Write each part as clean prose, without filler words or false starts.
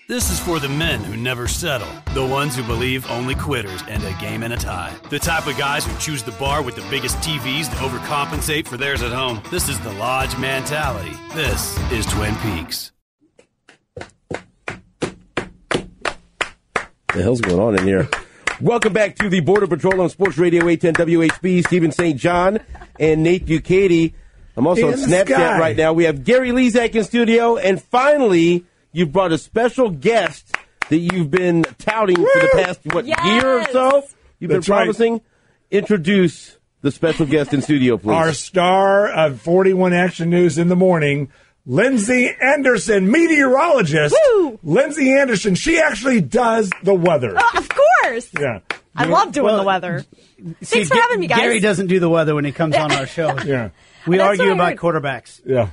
This is for the men who never settle. The ones who believe only quitters end a game in a tie. The type of guys who choose the bar with the biggest TVs to overcompensate for theirs at home. This is the Lodge mentality. This is Twin Peaks. The hell's going on in here? Welcome back to the Border Patrol on Sports Radio 810 WHB. Stephen St. John and Nate Bukaty. I'm also on Snapchat right now. We have Gary Lezak in studio, and finally, you've brought a special guest that you've been touting for the past, year or so? You've been promising. Right. Introduce the special guest in studio, please. Our star of 41 Action News in the morning, Lindsay Anderson, meteorologist. Woo! Lindsay Anderson, she actually does the weather. Oh, of course. Yeah. I love doing the weather. Thanks for having me, guys. Gary doesn't do the weather when he comes on our show. Yeah. We argue about quarterbacks. Yeah.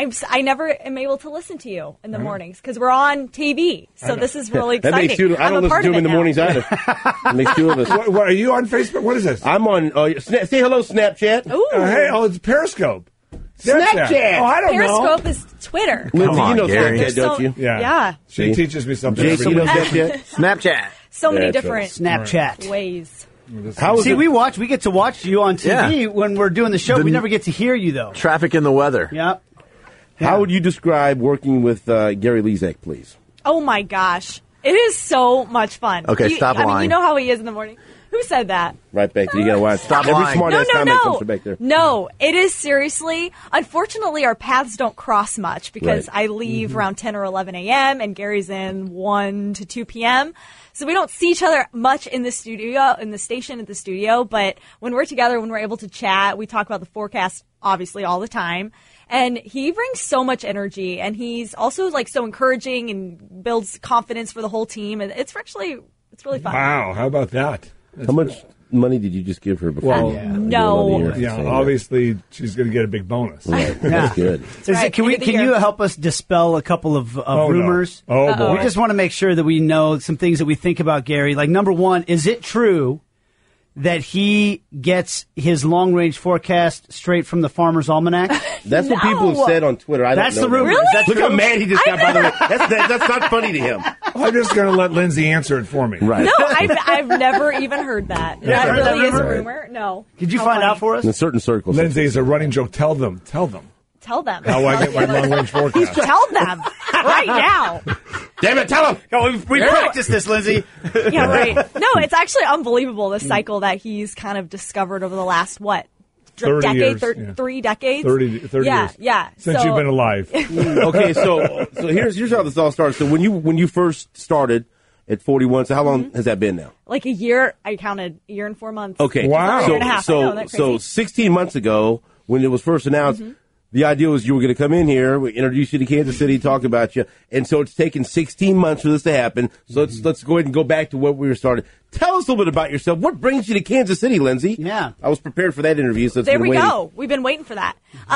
I never am able to listen to you in the mornings because we're on TV. So this is really exciting. That makes two, I don't listen to him in the mornings either. That makes two of us. What, are you on Facebook? What is this? I'm on. Say hello, Snapchat. Ooh. It's Periscope. Snapchat. Oh, I don't Periscope know. is Twitter. Lindsay, you know Gary. Snapchat, don't you? Yeah. She teaches me something. Jason, you know Snapchat? Snapchat. So many That's different Snapchat. ways. How is See, it? we get to watch you on TV when we're doing the show. We never get to hear you, though. Traffic and the weather. Yep. How would you describe working with Gary Lezak, please? Oh, my gosh. It is so much fun. Okay, stop lying. I mean, you know how he is in the morning. Who said that? Right back there. You got to watch. Stop Every lying. smart-ass comment comes from back there. No, it is seriously. Unfortunately, our paths don't cross much because I leave around 10 or 11 a.m. and Gary's in 1 to 2 p.m. So we don't see each other much in the studio, in the station at the studio. But when we're together, when we're able to chat, we talk about the forecast, obviously, all the time. And he brings so much energy, and he's also like so encouraging and builds confidence for the whole team. And it's really fun. Wow, how about that? How much money did you just give her before? No. Yeah, obviously she's going to get a big bonus. Right. That's good. Right, Can you help us dispel a couple of rumors? No. Oh, boy. We just want to make sure that we know some things that we think about Gary. Like, number one, is it true that he gets his long-range forecast straight from the Farmer's Almanac? That's what people have said on Twitter. That's the rumor. Really? Is that Look true? how mad he just got, by the way. That's not funny to him. I'm just going to let Lindsay answer it for me. Right. No, I've never even heard that. That heard that really is a rumor? rumor. No. Could you How find funny. out for us? In certain circles. Lindsay, is a running joke. Tell them. Tell them. How I get my long-range forecast. Tell them right now. Damn it, tell him! Oh, we practiced this, Lindsay. Yeah, right. No, it's actually unbelievable, the cycle that he's kind of discovered over the last, 30 decade, years, 3 decades? 30 yeah, years. Yeah. Since you've been alive. Okay, so here's how this all started. So when you first started at 41, so how long has that been now? Like a year, I counted a year and 4 months. Okay. Wow. Year and a half. I know, isn't that So crazy? 16 months ago, when it was first announced, the idea was you were going to come in here, we introduce you to Kansas City, talk about you, and so it's taken 16 months for this to happen. So let's go ahead and go back to what we were started. Tell us a little bit about yourself. What brings you to Kansas City, Lindsay? Yeah. I was prepared for that interview, so There we go. We've been waiting for that.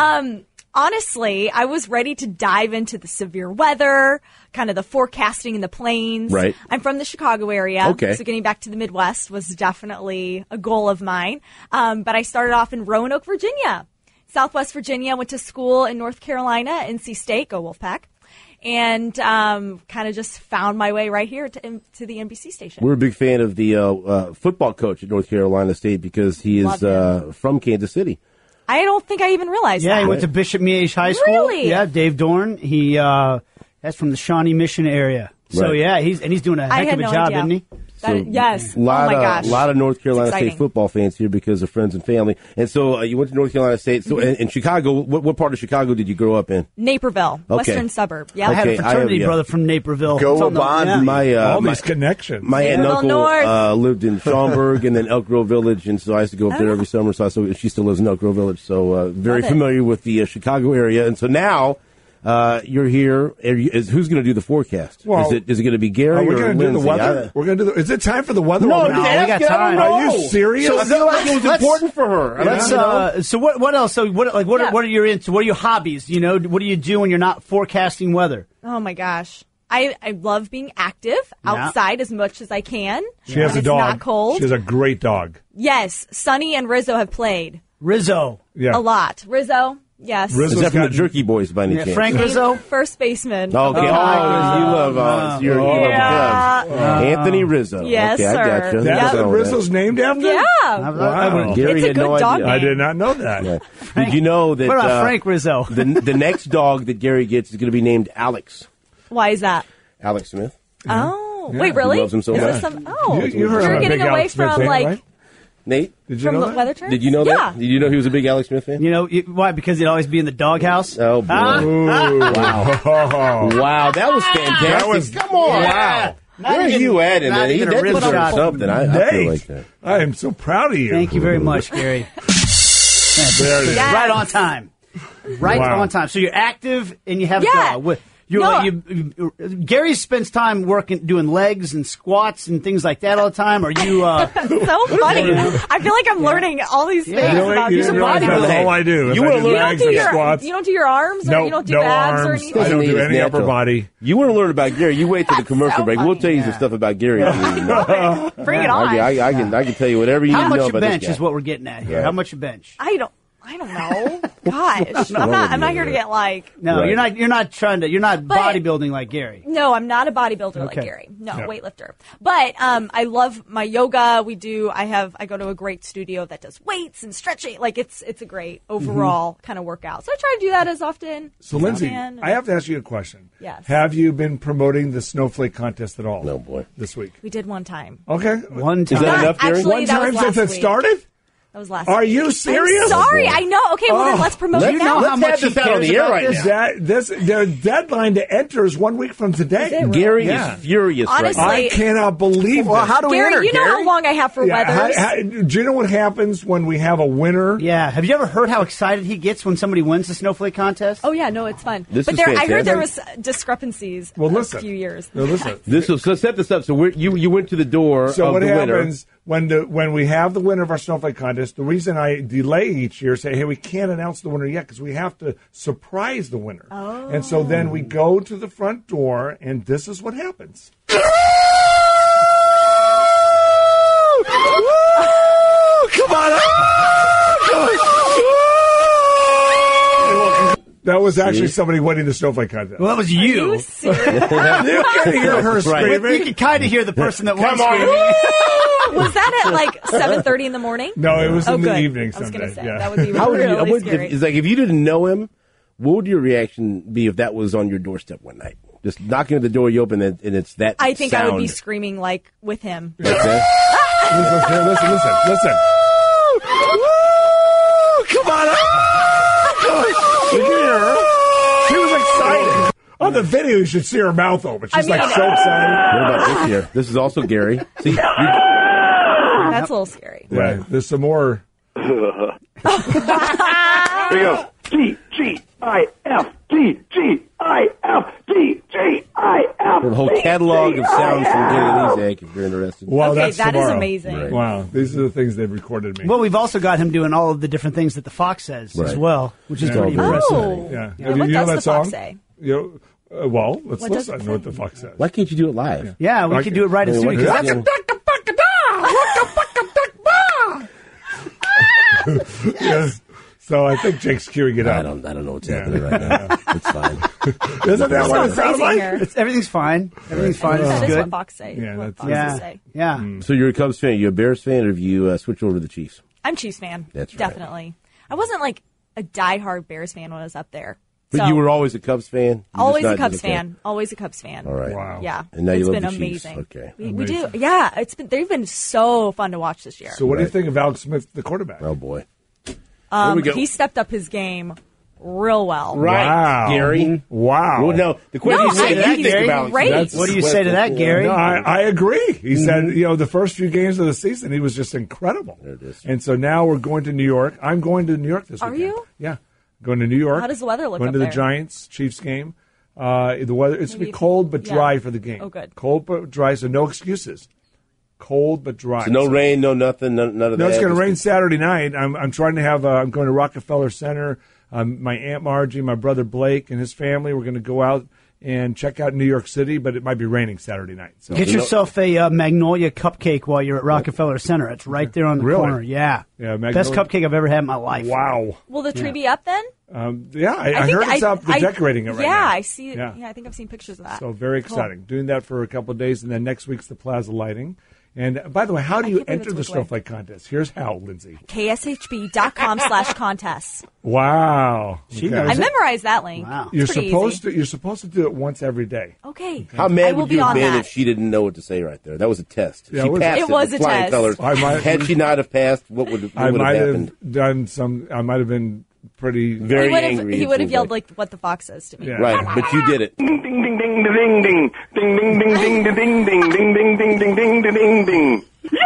Honestly, I was ready to dive into the severe weather, kind of the forecasting in the plains. Right. I'm from the Chicago area. Okay. So getting back to the Midwest was definitely a goal of mine. But I started off in Roanoke, Virginia. Southwest Virginia, went to school in North Carolina, NC State, go Wolfpack. And kind of just found my way right here to the NBC station. We're a big fan of the football coach at North Carolina State because he is from Kansas City. I don't think I even realized that. Yeah, he went to Bishop Miege High School. Really? Yeah, Dave Dorn. That's from the Shawnee Mission area. So, Right. yeah, he's doing a heck of a job, idea. isn't he? Yes. A lot, oh, my gosh. A lot of North Carolina It's State exciting. football fans here because of friends and family. And so you went to North Carolina State. So in Chicago, what part of Chicago did you grow up in? Naperville, Okay. western suburb. Yeah. I had a Okay, fraternity yeah. brother from Naperville. Go It's on the- Bond. yeah. My All my, these connections. my aunt and Naperville uncle North. lived in Schaumburg and then Elk Grove Village, and so I used to go up there every summer. So she still lives in Elk Grove Village, so very Love it. familiar with the Chicago area. And so now you're here. Who's going to do the forecast? Well, is it going to be Gary Are we or going to do the Lindsay? weather? We're going to do the. Is it time for the weather? No, already? I'm just we got asking. I time. don't Are know. you serious? I feel like it was important for her. So what else? So what Yeah. are you into? What are your hobbies? You know, what do you do when you're not forecasting weather? Oh my gosh. I love being active outside as much as I can. She has when a it's dog. not cold. She has a great dog. Yes, Sonny and Rizzo have played Rizzo. Yeah. a lot. Rizzo, Yes. Rizzo's Is that from the got- Jerky Boys by any chance? Frank Rizzo. First baseman. Okay. Oh, you love you love the Cubs. Anthony Rizzo. Yes, okay, I sir. gotcha. That's Yep. what Rizzo's named after? Yeah. Wow. Gary It's a had good no dog idea. name. I did not know that. Yeah. Did you know that What about Frank Rizzo? the next dog that Gary gets is going to be named Alex? Why is that? Alex Smith. Oh, wait, really? He loves him so is much. this some? Oh, You heard you're I'm a getting big away Alex Smith from fan, like right? Nate, Did you from know the that? weather turns? did you know Yeah. that? Did you know he was a big Alex Smith fan? You know why? Because he'd always be in the doghouse. Oh boy! Wow. Wow, that was fantastic. That was- Come on! wow. Where are you at in not that? He even a did rim deserve shot. something. I feel Nate, like that. I am so proud of you. Thank you very much, Gary. There it is. Yeah. Right on time. Right Wow. on time. So you're active and you have Yeah. a dog. Gary spends time doing legs and squats and things like that all the time. Are you? So funny. I feel like I'm learning all these things Yeah. about You you. didn't realize bodybuilder. that's all I do. You wanna learn- You don't legs do and your squats. you don't do your arms or No, you don't do no abs or arms. anything. I don't do It's any upper natural. body. You want to learn about Gary? You wait till the commercial so break. We'll funny. tell you some stuff about Gary. Bring it on. I can tell you whatever you How need to much know you about bench this guy. is what we're getting at here. Right. How much you bench? I don't know. Gosh, I'm not here to get like. No, Right. you're not But- bodybuilding like Gary. No, I'm not a bodybuilder like Okay. Gary. No, Yeah. weightlifter. But I love my yoga. I go to a great studio that does weights and stretching. Like it's a great overall kind of workout. So I try to do that as often. So, as Lindsay, can. I have to ask you a question. Yes. Have you been promoting the snowflake contest at all? No, boy. This week. We did one time. Okay. One time. Is that enough, Gary? Actually, One that time was since last it week. started? That was last Are week. you serious? I'm sorry. Oh, boy. I know. Okay, well then let's promote Let's- it now. let's how much have this he out on cares the air about right this? now. The deadline to enter is 1 week from today. Is it really? Gary Yeah. is furious Honestly, right I cannot believe this. how do we enter, Gary, you know how long I have for weathers. Do you know what happens when we have a winner? Yeah. Have you ever heard how excited he gets when somebody wins the snowflake contest? Oh yeah, no, it's fun. This but is I heard there was fantastic. discrepancies. Well, listen. A few years. No, listen. This will, so set this up. So you went to the door So of what the winner. happens when we have the winner of our snowflake contest? The reason I delay each year, say, hey, we can't announce the winner yet because we have to surprise the winner. Oh. And so then we go to the front door, and this is what happens. Come on! That was actually somebody winning the snowflake contest. Well, that was Are you. you serious? You can hear her You screaming. can kind of hear the person that won Come on. screaming. Was that at like 7:30 in the morning? No, it was in the good. evening I was Sunday. going to say Yeah. that would be How would really you? scary. It's like if you didn't know him, what would your reaction be if that was on your doorstep one night? Just knocking at the door, you open it, and it's that. I think I would be sound. screaming like with him. Okay. Listen. Come on! You can hear her. She was excited. On the video, you should see her mouth open. She's like so excited. What about this here? This is also Gary. See, That's a little scary. Yeah, there's some more. Here we go. G-G-I-F, the whole catalog of sounds from Gary Lezak, if you're interested. Wow, Okay, that's that is tomorrow. amazing. Right. Wow, these are the things they've recorded me. Well, we've also got him doing all of the different things that the Fox says as Right. well, which is Yeah. pretty Oh. impressive. Oh, Yeah. What You know does that the song? Fox say? You know, well, let's What does listen it to what say? the fuck says. Why can't you do it live? Yeah, we Like could do it right as I mean, soon. why 'cause can't that's you- Yeah. So I think Jake's queuing it I up. don't know what's happening right now. It's fine. Isn't that what it sounds Crazy like? here. everything's fine. Everything's fine. This That is is good. what Fox say. Yeah, what that's- Foxes Yeah, say. yeah. So you're a Cubs fan. Are you a Bears fan, or have you switched over to the Chiefs? I'm Chiefs fan. That's right. Definitely. I wasn't like a diehard Bears fan when I was up there. But So, you were always a Cubs fan? You're always just a not Cubs just okay. fan. Always a Cubs fan. All right. Wow. Yeah. And now you it's love been the Chiefs. amazing. Okay. We do. Yeah. They've been so fun to watch this year. So what do you Right. think of Alex Smith, the quarterback? Oh, boy. Here we go. He stepped up his game real well. Right, Wow. Gary. Wow. Well, no, the question No, is, I what do think you he's think about great. Alex Smith? What do you say to that, Gary? No, I agree. He said, the first few games of the season, he was just incredible. There it is. And so now we're going to New York. I'm going to New York this Are weekend. you? Yeah. Going to New York. How does the weather look Going up to the there? Giants, Chiefs game. The weather, it's going to be Maybe- cold but yeah. dry for the game. Oh, good. Cold but dry, so no excuses. Cold but dry. So no rain, no nothing, none of that. No, it's going to Just- rain Saturday night. I'm trying to have. I'm going to Rockefeller Center. My Aunt Margie, my brother Blake, and his family. We're going to go out and check out New York City, but it might be raining Saturday night. So Get yourself a Magnolia cupcake while you're at Rockefeller Center. It's right there on the Really? corner. Yeah. Yeah, Magnolia- Best cupcake I've ever had in my life. wow. Will the tree be up then? I heard it's up. They're decorating it right now. Yeah, I see it. Yeah, I think I've seen pictures of that. So very exciting. Cool. Doing that for a couple of days, and then next week's the plaza lighting. And by the way, how do you enter the Snowflake Contest? Here's how, Lindsay. KSHB.com/contests. Wow. Okay. I memorized that link. Wow. You're supposed to do it once every day. Okay. How mad would you have been if she didn't know what to say right there? That was a test. Yeah, she passed it was with a flying test. colors. Had she not have passed, what would have happened? I might have been pretty very angry. He would have yelled like "What the fox says" to me. Yeah. Right, but you did it. Ding ding ding ding ding ding ding ding ding ding ding ding ding ding ding ding ding ding ding.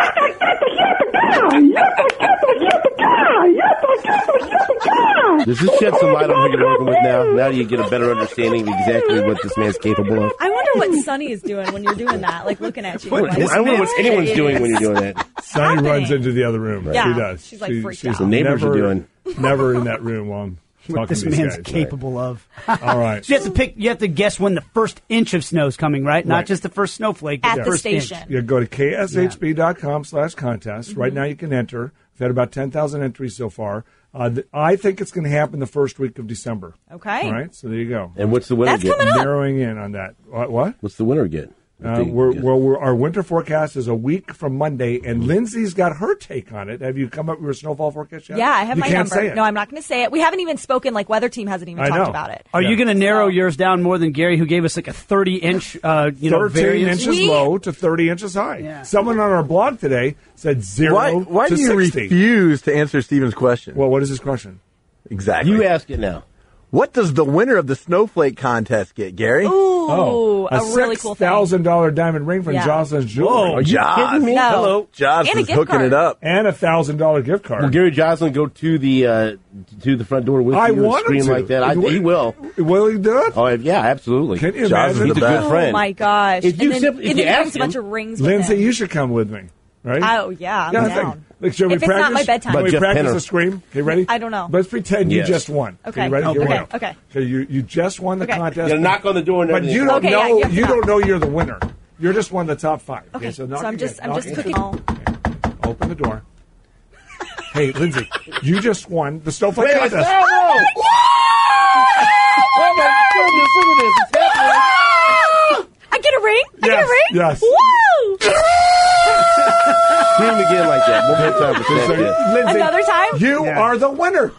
Does this shed some light on who you're working with now? Now do you get a better understanding of exactly what this man's capable of? I wonder what Sonny is doing when you're doing that, like looking at you. I wonder what anyone's doing when you're doing that. Sonny runs into the other room. Yeah, She does. she's like freaked out. The neighbors are doing. Never in that room while I'm What talking this to these man's guys. capable of. All right. So you have to guess when the first inch of snow is coming, right? Not just the first snowflake, but At the the first station. inch. You go to kshb.com/contest. Right now you can enter. We've had about 10,000 entries so far. I think it's going to happen the first week of December. Okay. All right, so there you go. And what's the winner That's get? coming up. Narrowing in on that. What? What's the winner get? Our winter forecast is a week from Monday, and Lindsay's got her take on it. Have you come up with your snowfall forecast yet? Yeah, I have you my can't number. Say it. No, I'm not going to say it. We haven't even spoken. Like Weather Team hasn't even I know. talked about it. Are you going to narrow yours down more than Gary, who gave us like a 30-inch, 13 variance? inches low to 30 inches high. Yeah. Someone on our blog today said 0 Why to do you 60. refuse to answer Steven's question? Well, what is his question? Exactly. You ask it now. What does the winner of the Snowflake Contest get, Gary? Ooh, a really cool thing. $6,000 diamond ring from Yeah. Jocelyn's Jewelry. Are you kidding me? No. Hello. Josh And a is gift hooking card. it up. And a $1,000 gift card. Will Gary Jocelyn go to the front door with I you and want him scream to. like that? He will. Will he do it? Oh, yeah, absolutely. Can you Josh imagine? is He's a the good best. friend. Oh my gosh! If you and then, simply- if and you then he ask brings a bunch him, of rings. With Lindsay, him. you should come with me. Right? Oh yeah, I'm Yeah, down. Like, shall we If it's practice? not my bedtime. Can we Jeff practice Penner. a scream? Okay, ready? I don't know. Let's pretend you Yes. just won. Okay. ready? Here we Okay. go. Okay. So you just won the Okay. contest. You gotta knock on the door and But everything. you don't Okay, yeah, know. you have to You knock. don't know you're the winner. You're just one of the top 5. Okay, So, so knock I'm again. just Knock cooking. again. Open the door. Hey, Lindsay, you just won the Snowflake Wait, Contest. oh, oh my goodness, look at this. It's happening. I get a ring. I get a ring. Yes. Woo! Scream again like that. One more time for Snapchat. Lindsay, Another time? You are the winner.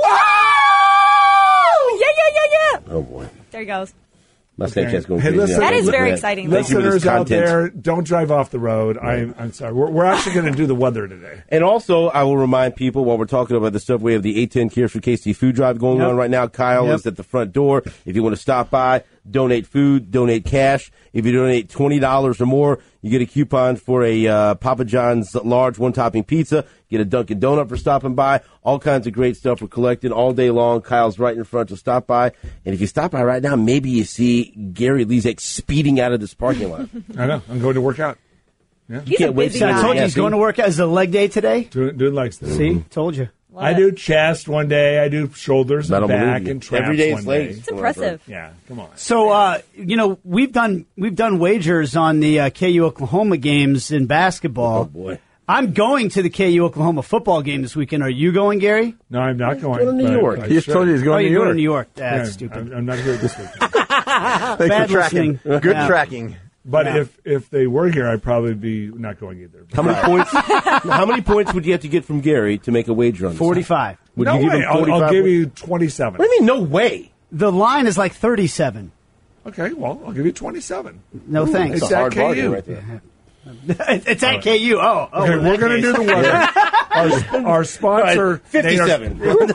Woo! Yeah. Oh, boy. There he goes. My Snapchat's going Hey, crazy. listen- now. That is Look at very exciting. Thank you for this Listeners out content. there, don't drive off the road. I'm sorry. We're actually going to do the weather today. And also, I will remind people while we're talking about this stuff, we have the 810 Cures for KC food drive going on right now. Kyle is at the front door. If you want to stop by, donate food, donate cash. If you donate $20 or more, you get a coupon for a Papa John's large one-topping pizza. Get a Dunkin' Donut for stopping by. All kinds of great stuff we're collecting all day long. Kyle's right in front to stop by. And if you stop by right now, maybe you see Gary Lezak speeding out of this parking lot. I know. I'm going to work out. He's can't a wait busy to- So I guy. told you Yeah, he's see? going to work out. Is it a leg day today? Doing legs today. See? Told you. Love I it. do chest one day. I do shoulders Not and a back movie. and traps Every day one it's day. legs. It's impressive. Yeah, come on. So, we've done wagers on the KU Oklahoma games in basketball. Oh, boy. I'm going to the KU Oklahoma football game this weekend. Are you going, Gary? No, I'm not going. Go to New but York. I He just should. told you he's Oh, going to New you're York. going to New York. Yeah, That's stupid. I'm not here this week. Thanks Bad for tracking. listening. Good Yeah. tracking. But Yeah. if they were here, I'd probably be not going either. How many points? How many points would you have to get from Gary to make a wager on this? 45. Would No you give way. him 45? I'll give you 27. What do you mean? No way. The line is like 37. Okay, well, I'll give you 27. No thanks. It's It's a hard at bargain KU. right there. It's at KU. Oh, Okay, in we're that going to case. do the weather. Our sponsor, 57.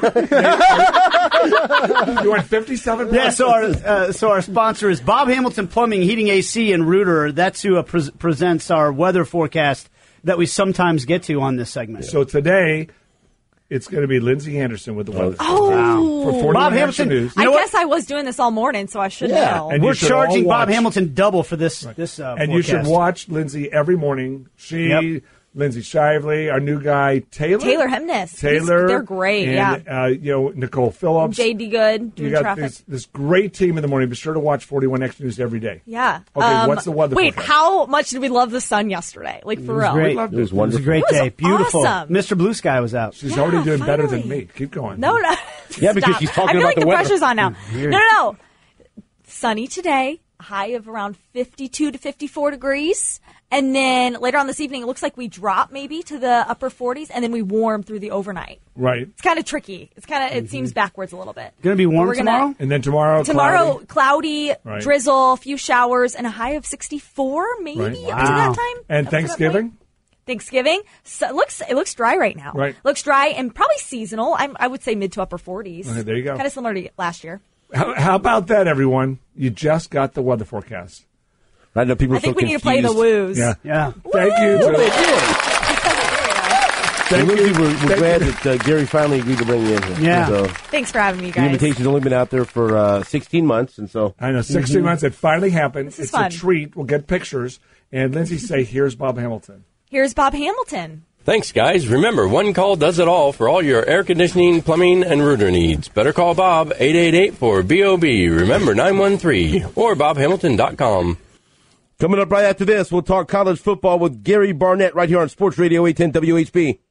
You want 57? Yeah, so our sponsor is Bob Hamilton Plumbing, Heating, AC, and Rooter. That's who presents our weather forecast that we sometimes get to on this segment. So today, it's going to be Lindsay Anderson with the weather. Oh, For 41 Bob Action Hamilton- News. You know I what? guess I was doing this all morning, so I should know. And We're you should charging all Bob watch- Hamilton double for this And forecast. you should watch Lindsay every morning. Lindsay Shively, our new guy, Taylor Hemness. Taylor. They're great, and, Nicole Phillips. JD Good You doing got traffic. this great team in the morning. Be sure to watch 41 X News every day. Yeah. Okay, what's the weather Wait, forecast? how much did we love the sun yesterday? Like, for real. great. We loved It was it. It was a wonderful. great It was day. Beautiful. awesome. Mr. Blue Sky was out. She's already doing better than finally. me. Keep going. No. Yeah, because she's talking I feel about like the weather. pressure's on now. Weird. No. Sunny today, high of around 52 to 54 degrees. And then later on this evening, it looks like we drop maybe to the upper 40s, and then we warm through the overnight. Right. It's kind of tricky. It seems backwards a little bit. Going to be warm We're gonna- tomorrow? And then tomorrow, cloudy, Right. drizzle, a few showers, and a high of 64 maybe Right. up to Wow. that time. And Up to that Thanksgiving? point. Thanksgiving, so it looks dry right now. Right. Looks dry and probably seasonal. I would say mid to upper 40s. Okay, there you go. Kind of similar to last year. How about that, everyone? You just got the weather forecast. I know people are I think so we need to play the confused. woos. Yeah. Yeah. Thank you. What are they To, doing? thank Lindsay, you. we're Thank glad you. that Gary finally agreed to bring you in here. Yeah. So, Thanks for having me, the guys. invitation's only been out there for 16 months, and so I know, 16 months. It finally happened. This is It's fun. a treat. We'll get pictures. And Lindsay say, here's Bob Hamilton. Here's Bob Hamilton. Thanks, guys. Remember, one call does it all for all your air conditioning, plumbing, and rooter needs. Better call Bob, 888-4BOB. Remember, 913 or BobHamilton.com. coming up right after this, we'll talk college football with Gary Barnett right here on Sports Radio 810 WHB.